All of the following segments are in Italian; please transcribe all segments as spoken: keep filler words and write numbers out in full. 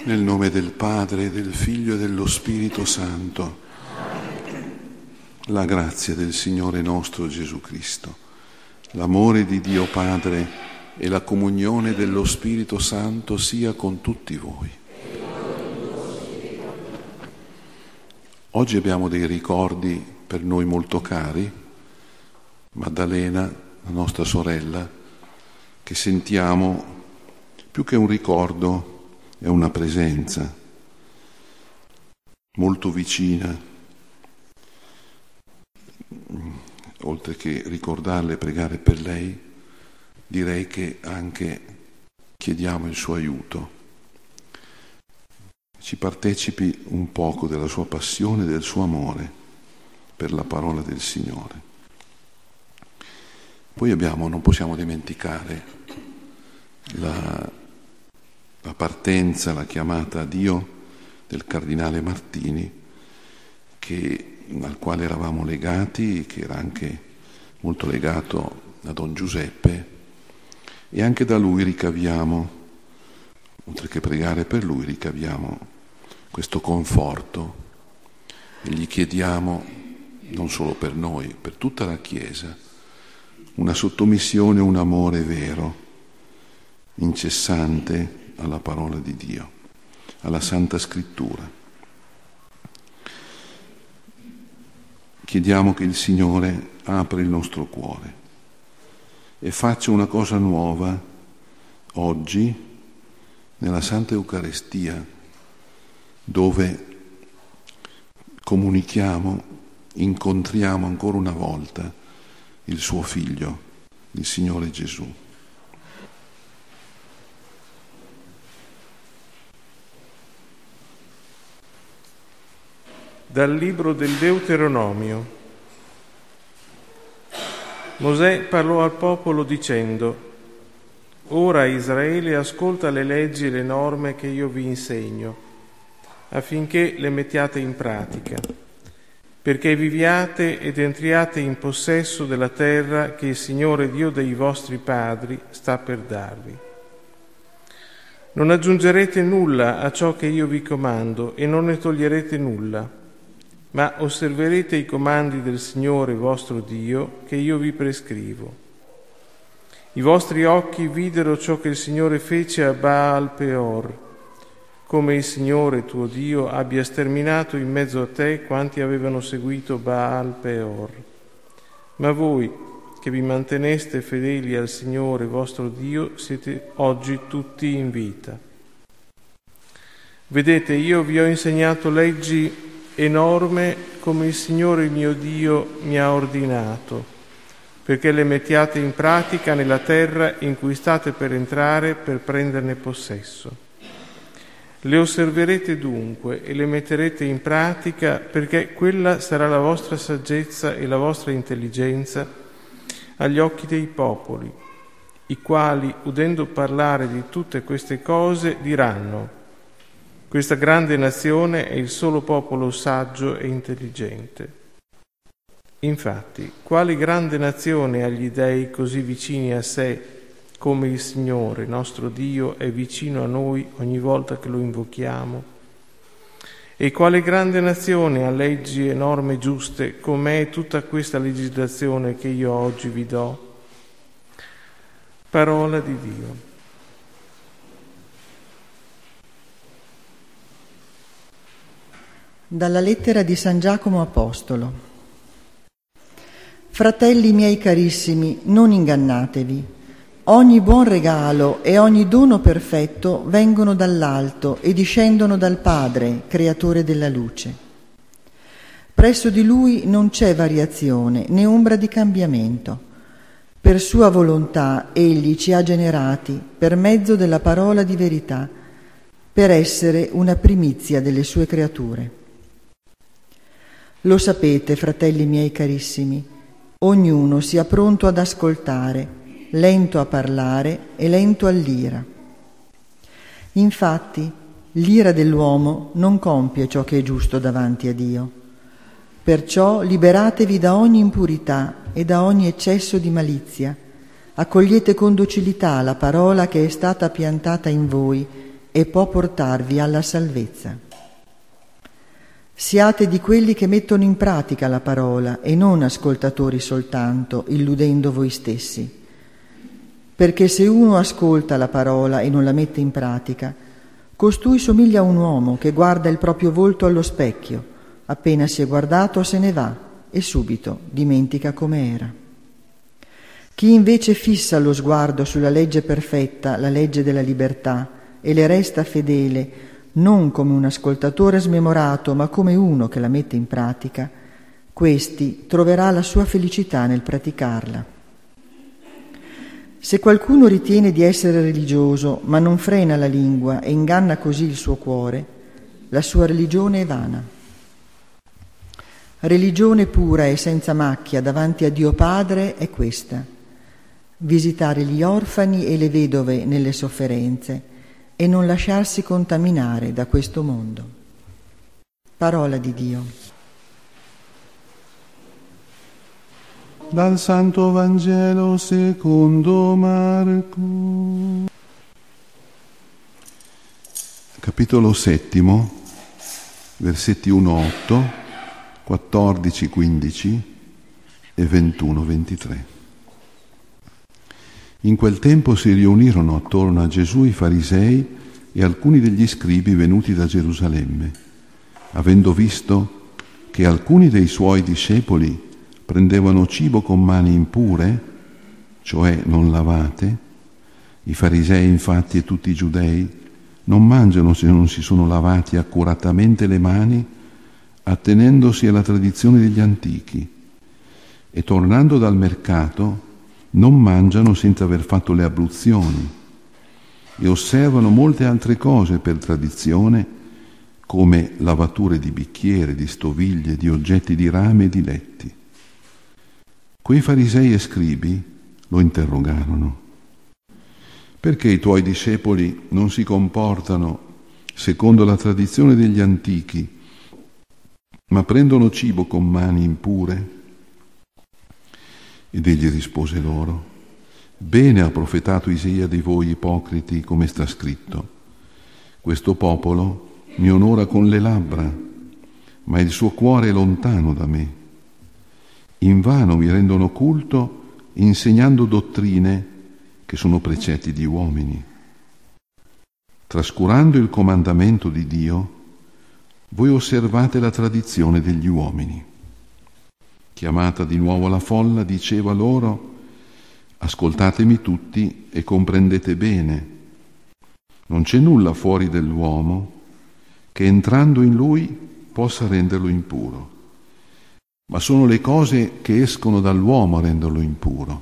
Nel nome del Padre, del Figlio e dello Spirito Santo. La grazia del Signore nostro Gesù Cristo, l'amore di Dio Padre e la comunione dello Spirito Santo sia con tutti voi. Oggi abbiamo dei ricordi per noi molto cari. Maddalena, la nostra sorella, che sentiamo più che un ricordo, è una presenza molto vicina. Oltre che ricordarla e pregare per lei, direi che anche chiediamo il suo aiuto. Ci partecipi un poco della sua passione e del suo amore per la parola del Signore. Poi abbiamo, non possiamo dimenticare la, la partenza, la chiamata a Dio del cardinale Martini, che, al quale eravamo legati, che era anche molto legato a Don Giuseppe, e anche da lui ricaviamo, oltre che pregare per lui, ricaviamo questo conforto e gli chiediamo, non solo per noi, per tutta la Chiesa, una sottomissione, un amore vero, incessante alla parola di Dio, alla Santa Scrittura. Chiediamo che il Signore apra il nostro cuore e faccia una cosa nuova oggi nella Santa Eucaristia, dove comunichiamo, incontriamo ancora una volta il suo Figlio, il Signore Gesù. Dal libro del Deuteronomio. Mosè parlò al popolo dicendo: Ora Israele ascolta le leggi e le norme che io vi insegno, affinché le mettiate in pratica, perché viviate ed entriate in possesso della terra che il Signore Dio dei vostri padri sta per darvi. Non aggiungerete nulla a ciò che io vi comando e non ne toglierete nulla, ma osserverete i comandi del Signore vostro Dio che io vi prescrivo. I vostri occhi videro ciò che il Signore fece a Baal Peor, come il Signore tuo Dio abbia sterminato in mezzo a te quanti avevano seguito Baal Peor. Ma voi, che vi manteneste fedeli al Signore vostro Dio, siete oggi tutti in vita. Vedete, io vi ho insegnato leggi e norme come il Signore mio Dio mi ha ordinato, perché le mettiate in pratica nella terra in cui state per entrare per prenderne possesso. Le osserverete dunque e le metterete in pratica, perché quella sarà la vostra saggezza e la vostra intelligenza agli occhi dei popoli, i quali, udendo parlare di tutte queste cose, diranno: questa grande nazione è il solo popolo saggio e intelligente. Infatti, quale grande nazione ha gli dei così vicini a sé come il Signore, nostro Dio, è vicino a noi ogni volta che lo invochiamo? E quale grande nazione ha leggi e norme giuste come è tutta questa legislazione che io oggi vi do? Parola di Dio. Dalla lettera di San Giacomo Apostolo. Fratelli miei carissimi, non ingannatevi. Ogni buon regalo e ogni dono perfetto vengono dall'alto e discendono dal Padre, creatore della luce. Presso di Lui non c'è variazione né ombra di cambiamento. Per sua volontà Egli ci ha generati per mezzo della parola di verità, per essere una primizia delle sue creature. Lo sapete, fratelli miei carissimi, ognuno sia pronto ad ascoltare, lento a parlare e lento all'ira. Infatti, l'ira dell'uomo non compie ciò che è giusto davanti a Dio. Perciò liberatevi da ogni impurità e da ogni eccesso di malizia. Accogliete con docilità la parola che è stata piantata in voi e può portarvi alla salvezza. Siate di quelli che mettono in pratica la parola e non ascoltatori soltanto, illudendo voi stessi. Perché se uno ascolta la parola e non la mette in pratica, costui somiglia a un uomo che guarda il proprio volto allo specchio, appena si è guardato se ne va e subito dimentica come era. Chi invece fissa lo sguardo sulla legge perfetta, la legge della libertà, e le resta fedele, non come un ascoltatore smemorato, ma come uno che la mette in pratica, questi troverà la sua felicità nel praticarla. Se qualcuno ritiene di essere religioso, ma non frena la lingua e inganna così il suo cuore, la sua religione è vana. Religione pura e senza macchia davanti a Dio Padre è questa: visitare gli orfani e le vedove nelle sofferenze e non lasciarsi contaminare da questo mondo. Parola di Dio. Dal Santo Vangelo secondo Marco. Capitolo settimo, versetti uno otto, quattordici quindici e ventuno ventitré. In quel tempo si riunirono attorno a Gesù i farisei e alcuni degli scribi venuti da Gerusalemme. Avendo visto che alcuni dei suoi discepoli prendevano cibo con mani impure, cioè non lavate, i farisei infatti e tutti i giudei non mangiano se non si sono lavati accuratamente le mani, attenendosi alla tradizione degli antichi, e tornando dal mercato non mangiano senza aver fatto le abluzioni, e osservano molte altre cose per tradizione, come lavature di bicchiere, di stoviglie, di oggetti di rame e di letti. Quei farisei e scribi lo interrogarono: perché i tuoi discepoli non si comportano secondo la tradizione degli antichi, ma prendono cibo con mani impure? Ed egli rispose loro: bene ha profetato Isaia di voi ipocriti, come sta scritto: questo popolo mi onora con le labbra, ma il suo cuore è lontano da me. Invano mi rendono culto insegnando dottrine che sono precetti di uomini. Trascurando il comandamento di Dio, voi osservate la tradizione degli uomini. Chiamata di nuovo la folla, diceva loro: ascoltatemi tutti e comprendete bene. Non c'è nulla fuori dell'uomo che entrando in lui possa renderlo impuro, ma sono le cose che escono dall'uomo a renderlo impuro.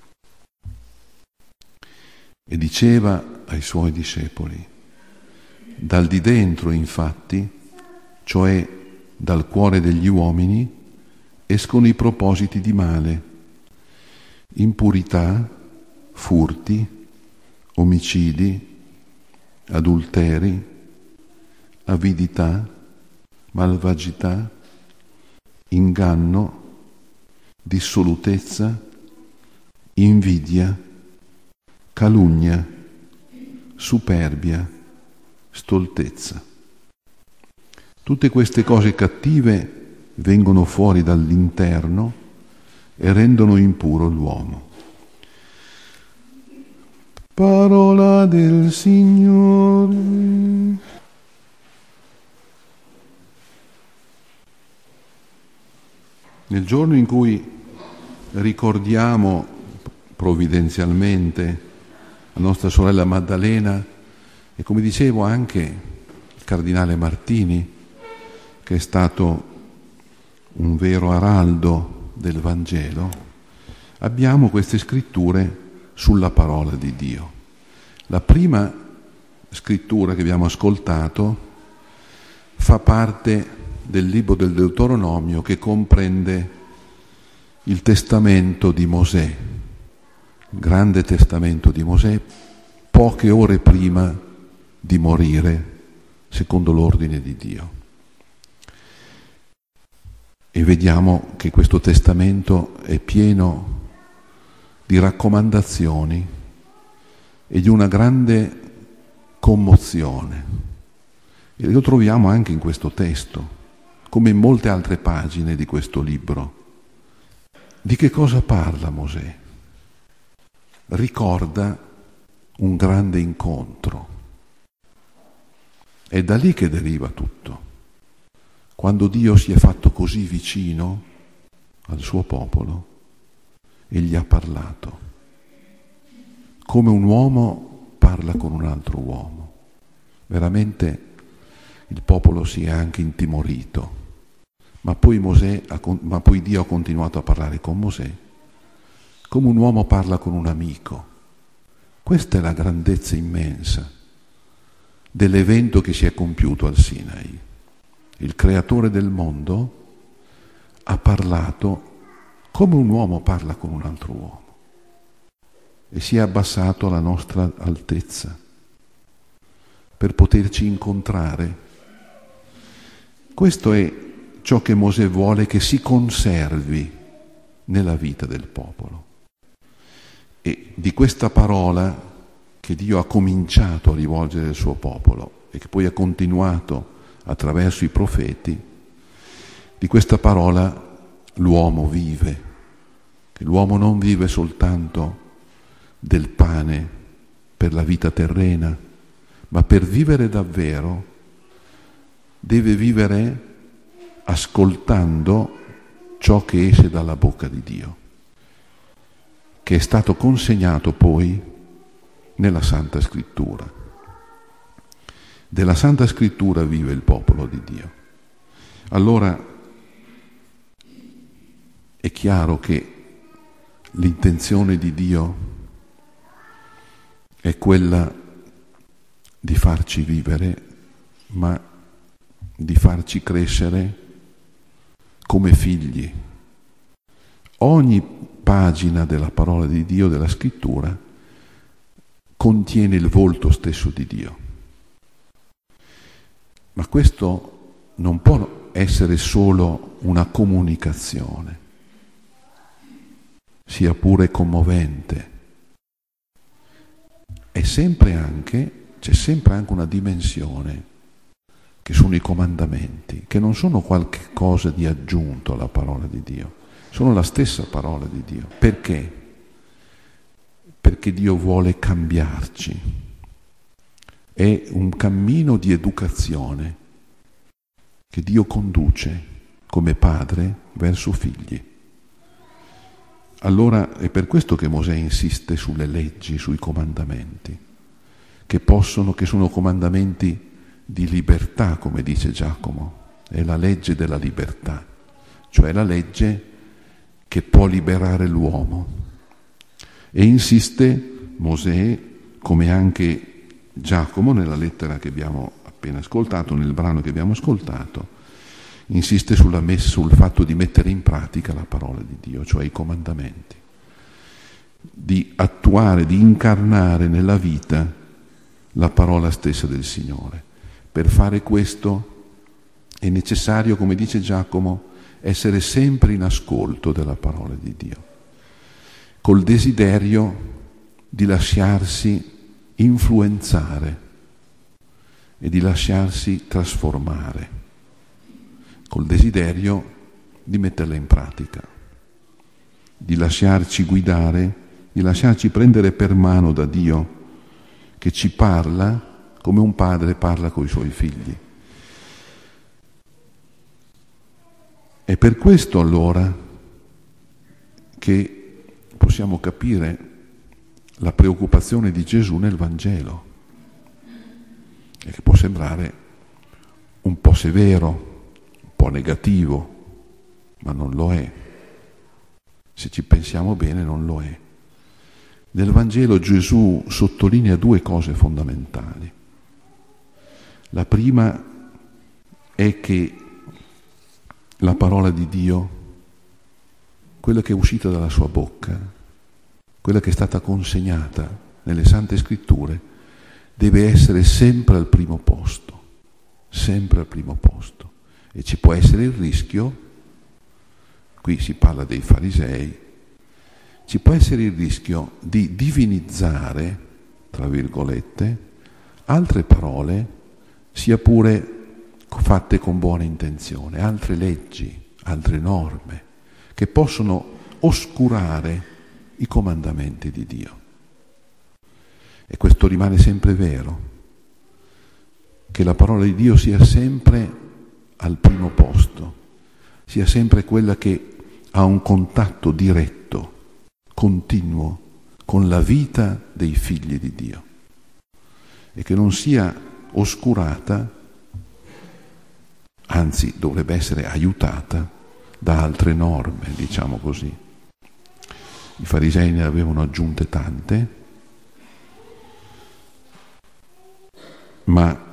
E diceva ai suoi discepoli: dal di dentro, infatti, cioè dal cuore degli uomini, escono i propositi di male, impurità, furti, omicidi, adulteri, avidità, malvagità, inganno, dissolutezza, invidia, calunnia, superbia, stoltezza. Tutte queste cose cattive vengono fuori dall'interno e rendono impuro l'uomo. Parola del Signore. Nel giorno in cui ricordiamo provvidenzialmente la nostra sorella Maddalena e, come dicevo, anche il cardinale Martini, che è stato un vero araldo del Vangelo, abbiamo queste scritture sulla parola di Dio. La prima scrittura che abbiamo ascoltato fa parte del libro del Deuteronomio, che comprende il testamento di Mosè, il grande testamento di Mosè, poche ore prima di morire secondo l'ordine di Dio. E vediamo che questo testamento è pieno di raccomandazioni e di una grande commozione. E lo troviamo anche in questo testo, come in molte altre pagine di questo libro. Di che cosa parla Mosè? Ricorda un grande incontro. È da lì che deriva tutto. Quando Dio si è fatto così vicino al suo popolo e gli ha parlato, come un uomo parla con un altro uomo. Veramente il popolo si è anche intimorito, ma poi, Mosè ha, ma poi Dio ha continuato a parlare con Mosè, come un uomo parla con un amico. Questa è la grandezza immensa dell'evento che si è compiuto al Sinai. Il creatore del mondo ha parlato come un uomo parla con un altro uomo e si è abbassato alla nostra altezza per poterci incontrare. Questo è ciò che Mosè vuole che si conservi nella vita del popolo. E di questa parola che Dio ha cominciato a rivolgere al suo popolo e che poi ha continuato attraverso i profeti, di questa parola l'uomo vive, che l'uomo non vive soltanto del pane per la vita terrena, ma per vivere davvero deve vivere ascoltando ciò che esce dalla bocca di Dio, che è stato consegnato poi nella Santa Scrittura. Della Santa Scrittura vive il popolo di Dio. Allora è chiaro che l'intenzione di Dio è quella di farci vivere, ma di farci crescere come figli. Ogni pagina della parola di Dio, della Scrittura, contiene il volto stesso di Dio. Ma questo non può essere solo una comunicazione, sia pure commovente. È sempre anche, c'è sempre anche una dimensione che sono i comandamenti, che non sono qualche cosa di aggiunto alla parola di Dio, sono la stessa parola di Dio. Perché? Perché Dio vuole cambiarci. È un cammino di educazione che Dio conduce come padre verso figli. Allora è per questo che Mosè insiste sulle leggi, sui comandamenti, che possono, che sono comandamenti di libertà, come dice Giacomo. È la legge della libertà, cioè la legge che può liberare l'uomo. E insiste Mosè, come anche Giacomo nella lettera che abbiamo appena ascoltato, nel brano che abbiamo ascoltato, insiste sulla messa, sul fatto di mettere in pratica la parola di Dio, cioè i comandamenti, di attuare, di incarnare nella vita la parola stessa del Signore. Per fare questo è necessario, come dice Giacomo, essere sempre in ascolto della parola di Dio, col desiderio di lasciarsi influenzare e di lasciarsi trasformare, col desiderio di metterla in pratica, di lasciarci guidare, di lasciarci prendere per mano da Dio, che ci parla come un padre parla coi suoi figli. È per questo allora che possiamo capire la preoccupazione di Gesù nel Vangelo, e che può sembrare un po' severo, un po' negativo, ma non lo è. Se ci pensiamo bene, non lo è. Nel Vangelo Gesù sottolinea due cose fondamentali. La prima è che la parola di Dio, quella che è uscita dalla sua bocca, quella che è stata consegnata nelle Sante Scritture, deve essere sempre al primo posto, sempre al primo posto. E ci può essere il rischio, qui si parla dei farisei, ci può essere il rischio di divinizzare, tra virgolette, altre parole, sia pure fatte con buona intenzione, altre leggi, altre norme, che possono oscurare i comandamenti di Dio. E questo rimane sempre vero, che la parola di Dio sia sempre al primo posto, sia sempre quella che ha un contatto diretto, continuo, con la vita dei figli di Dio, e che non sia oscurata, anzi dovrebbe essere aiutata da altre norme, diciamo così. I farisei ne avevano aggiunte tante, ma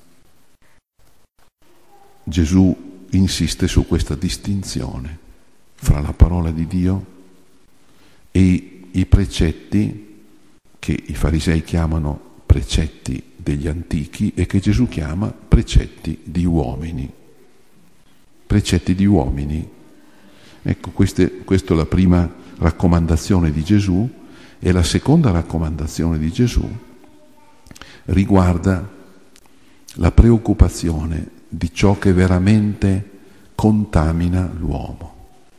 Gesù insiste su questa distinzione fra la parola di Dio e i precetti che i farisei chiamano precetti degli antichi e che Gesù chiama precetti di uomini. Precetti di uomini. Ecco, queste, questa è la prima raccomandazione di Gesù, e la seconda raccomandazione di Gesù riguarda la preoccupazione di ciò che veramente contamina l'uomo,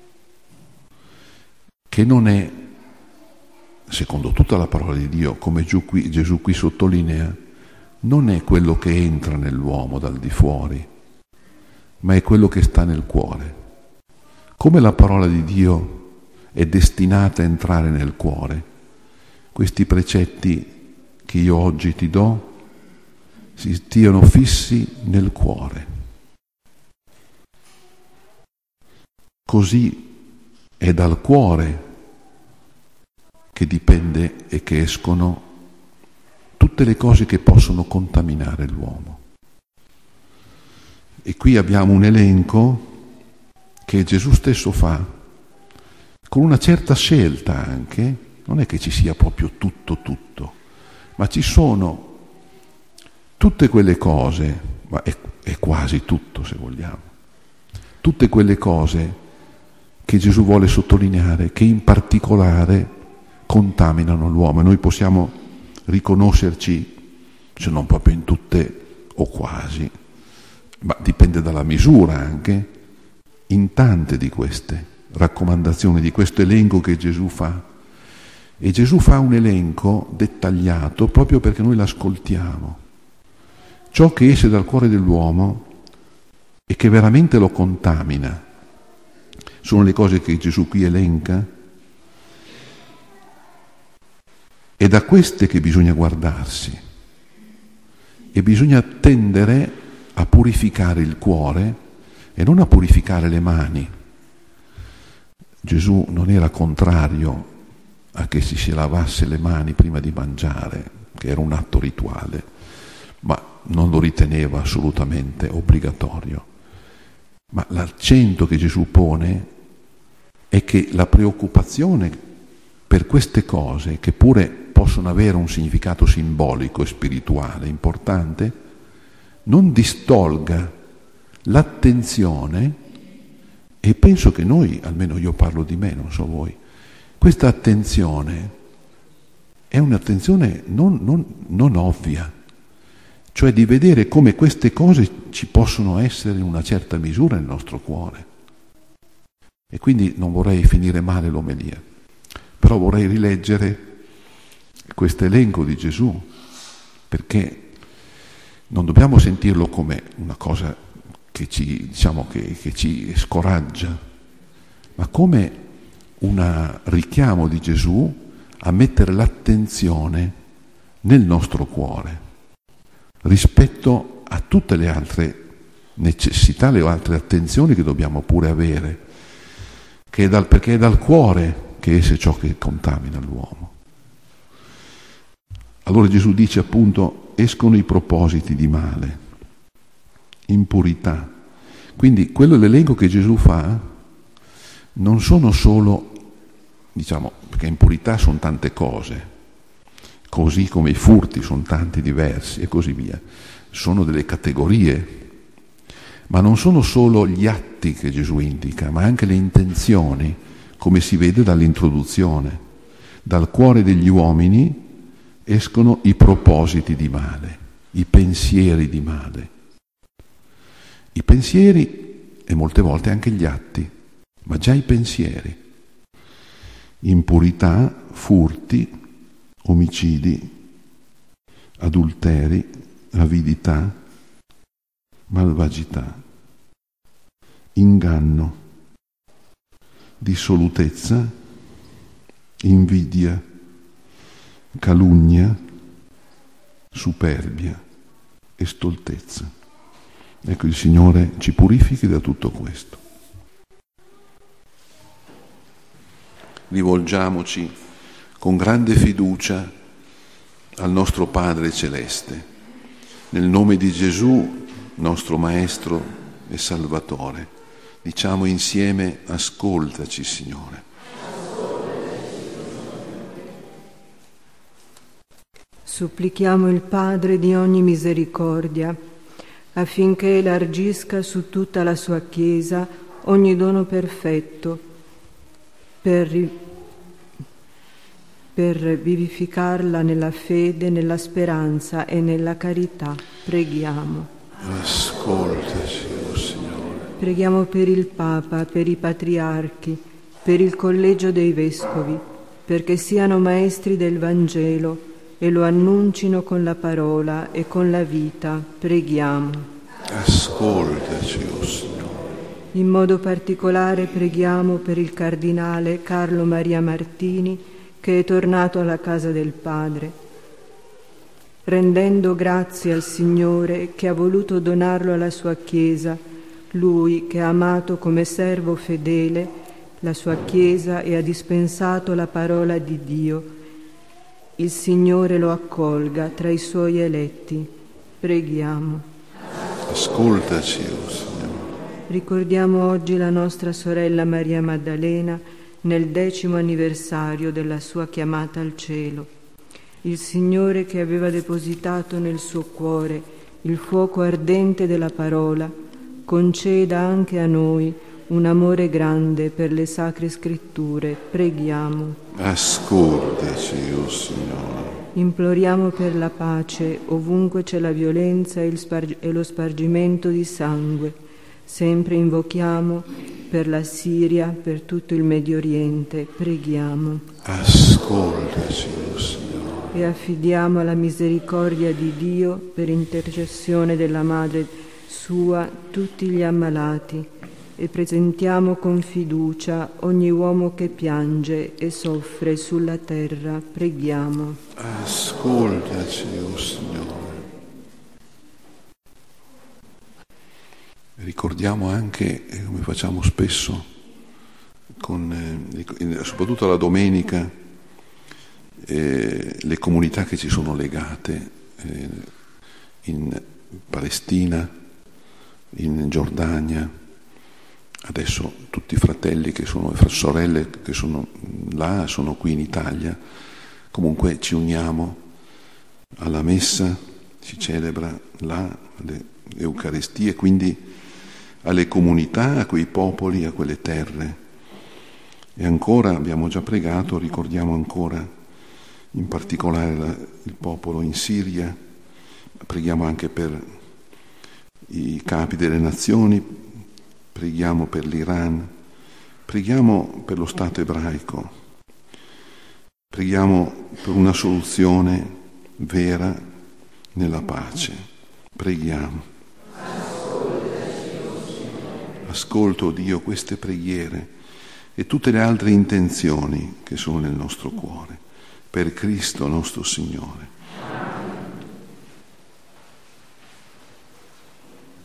che non è, secondo tutta la parola di Dio, come Gesù qui sottolinea, non è quello che entra nell'uomo dal di fuori, ma è quello che sta nel cuore. Come la parola di Dio è destinata a entrare nel cuore, questi precetti che io oggi ti do si stiano fissi nel cuore. Così è dal cuore che dipende e che escono tutte le cose che possono contaminare l'uomo. E qui abbiamo un elenco che Gesù stesso fa, con una certa scelta anche, non è che ci sia proprio tutto tutto, ma ci sono tutte quelle cose, ma è, è quasi tutto se vogliamo, tutte quelle cose che Gesù vuole sottolineare, che in particolare contaminano l'uomo. E noi possiamo riconoscerci, se non proprio in tutte o quasi, ma dipende dalla misura anche, in tante di queste raccomandazioni, di questo elenco che Gesù fa. E Gesù fa un elenco dettagliato proprio perché noi l'ascoltiamo. Ciò che esce dal cuore dell'uomo e che veramente lo contamina sono le cose che Gesù qui elenca. È da queste che bisogna guardarsi e bisogna tendere a purificare il cuore e non a purificare le mani. Gesù non era contrario a che si si lavasse le mani prima di mangiare, che era un atto rituale, ma non lo riteneva assolutamente obbligatorio. Ma l'accento che Gesù pone è che la preoccupazione per queste cose, che pure possono avere un significato simbolico e spirituale importante, non distolga l'attenzione, e penso che noi, almeno io parlo di me, non so voi, questa attenzione è un'attenzione non, non, non ovvia, cioè di vedere come queste cose ci possono essere in una certa misura nel nostro cuore. E quindi non vorrei finire male l'omelia, però vorrei rileggere questo elenco di Gesù, perché non dobbiamo sentirlo come una cosa che ci, diciamo, che, che ci scoraggia, ma come un richiamo di Gesù a mettere l'attenzione nel nostro cuore rispetto a tutte le altre necessità, le altre attenzioni che dobbiamo pure avere, che è dal, perché è dal cuore che esce ciò che contamina l'uomo. Allora Gesù dice appunto: escono i propositi di male, impurità. Quindi quello è l'elenco che Gesù fa, non sono solo, diciamo, perché impurità sono tante cose, così come i furti sono tanti diversi e così via, sono delle categorie, ma non sono solo gli atti che Gesù indica, ma anche le intenzioni, come si vede dall'introduzione. Dal cuore degli uomini escono i propositi di male. i pensieri di male. I pensieri e molte volte anche gli atti, ma già i pensieri. Impurità, furti, omicidi, adulteri, avidità, malvagità, inganno, dissolutezza, invidia, calunnia, superbia e stoltezza. Ecco, il Signore ci purifichi da tutto questo. Rivolgiamoci con grande fiducia al nostro Padre Celeste, nel nome di Gesù, nostro Maestro e Salvatore. Diciamo insieme: ascoltaci, Signore. Supplichiamo il Padre di ogni misericordia affinché elargisca su tutta la sua Chiesa ogni dono perfetto per, per vivificarla nella fede, nella speranza e nella carità. Preghiamo. Ascoltaci, oh Signore. Preghiamo per il Papa, per i patriarchi, per il collegio dei vescovi, perché siano maestri del Vangelo e lo annuncino con la parola e con la vita. Preghiamo. Ascoltaci, o oh Signore. In modo particolare preghiamo per il cardinale Carlo Maria Martini, che è tornato alla casa del Padre, rendendo grazie al Signore che ha voluto donarlo alla sua Chiesa, lui che ha amato come servo fedele la sua Chiesa e ha dispensato la parola di Dio. Il Signore lo accolga tra i suoi eletti. Preghiamo. Ascoltaci, oh Signore. Ricordiamo oggi la nostra sorella Maria Maddalena nel decimo anniversario della sua chiamata al cielo. Il Signore, che aveva depositato nel suo cuore il fuoco ardente della parola, conceda anche a noi un amore grande per le sacre scritture. Preghiamo. Ascoltaci, oh Signore. Imploriamo per la pace ovunque c'è la violenza e, il sparg- e lo spargimento di sangue. Sempre invochiamo per la Siria, per tutto il Medio Oriente. Preghiamo. Ascoltaci, oh Signore. E affidiamo alla misericordia di Dio, per intercessione della Madre sua, tutti gli ammalati, e presentiamo con fiducia ogni uomo che piange e soffre sulla terra. Preghiamo. Ascoltaci, oh Signore. Ricordiamo anche, come facciamo spesso, con, eh, soprattutto la domenica, eh, le comunità che ci sono legate eh, in Palestina, in Giordania. Adesso tutti i fratelli che sono, e sorelle che sono là, sono qui in Italia. Comunque ci uniamo alla messa, si celebra là le Eucaristie, quindi alle comunità, a quei popoli, a quelle terre. E ancora abbiamo già pregato, ricordiamo ancora in particolare la, il popolo in Siria, preghiamo anche per i capi delle nazioni, preghiamo per l'Iran, preghiamo per lo Stato ebraico, preghiamo per una soluzione vera nella pace. Preghiamo. Ascolto, Dio, queste preghiere e tutte le altre intenzioni che sono nel nostro cuore, per Cristo nostro Signore.